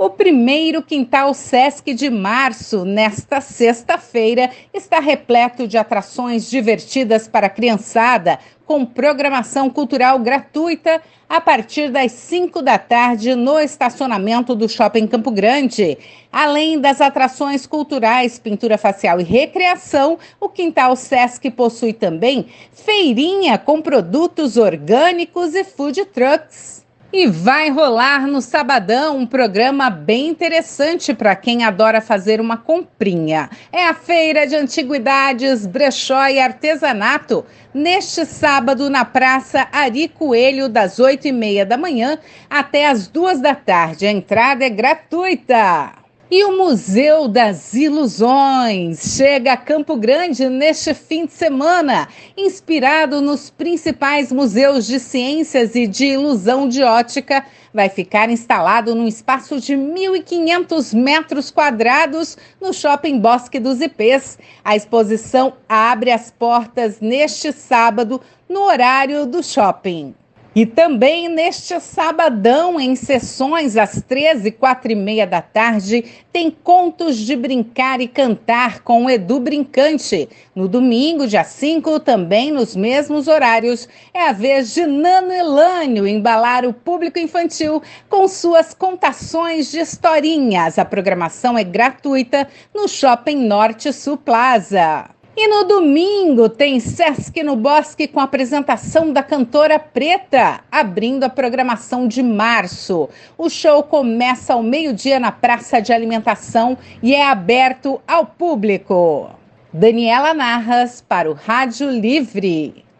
O primeiro Quintal Sesc de março, nesta sexta-feira, está repleto de atrações divertidas para a criançada, com programação cultural gratuita a partir das 5 da tarde no estacionamento do Shopping Campo Grande. Além das atrações culturais, pintura facial e recreação, o Quintal Sesc possui também feirinha com produtos orgânicos e food trucks. E vai rolar no sabadão um programa bem interessante para quem adora fazer uma comprinha. É a Feira de Antiguidades, Brechó e Artesanato, neste sábado na Praça Ari Coelho, das 8h30 da manhã até as 2 da tarde. A entrada é gratuita. E o Museu das Ilusões chega a Campo Grande neste fim de semana, inspirado nos principais museus de ciências e de ilusão de ótica. Vai ficar instalado num espaço de 1.500 metros quadrados no Shopping Bosque dos Ipês. A exposição abre as portas neste sábado, no horário do shopping. E também neste sabadão, em sessões às 13h, 4h30 da tarde, tem Contos de Brincar e Cantar com o Edu Brincante. No domingo, dia 5, também nos mesmos horários, é a vez de Nano Elânio embalar o público infantil com suas contações de historinhas. A programação é gratuita no Shopping Norte Sul Plaza. E no domingo tem Sesc no Bosque com a apresentação da cantora Preta, abrindo a programação de março. O show começa ao meio-dia na praça de alimentação e é aberto ao público. Daniela Narras para o Rádio Livre.